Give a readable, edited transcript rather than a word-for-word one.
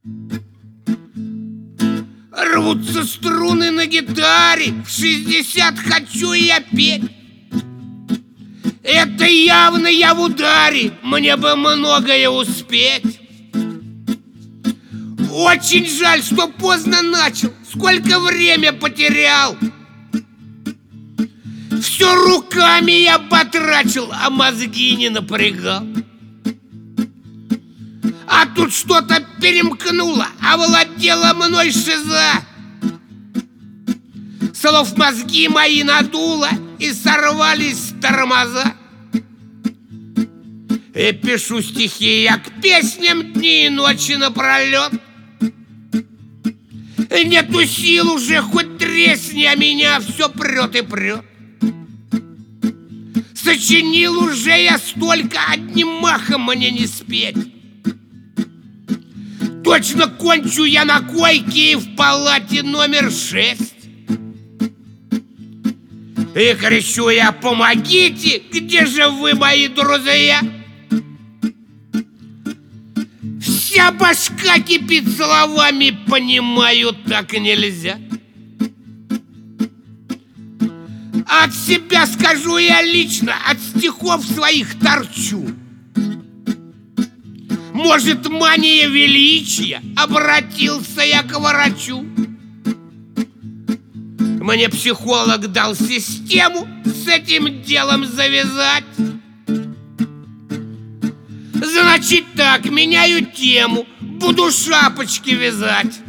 Рвутся струны на гитаре, в 60 хочу я петь. Это явно я в ударе, мне бы многое успеть. Очень жаль, что поздно начал, сколько время потерял. Все руками я потрачил, а мозги не напрягал. А тут что-то перемкнуло, овладела мной шиза. Слов мозги мои надуло, и сорвались тормоза. И пишу стихи я к песням дни и ночи напролет. Нету сил уже, хоть тресни, а меня все прет и прет. Сочинил уже я столько, одним махом мне не спеть. Точно кончу я на койке и в палате номер 6. И кричу я: помогите, где же вы, мои друзья? Вся башка кипит словами, понимаю, так нельзя. От себя скажу я лично, от стихов своих торчу. Может, мания величия, обратился я к врачу. Мне психолог дал систему с этим делом завязать. Значит так, меняю тему, буду шапочки вязать.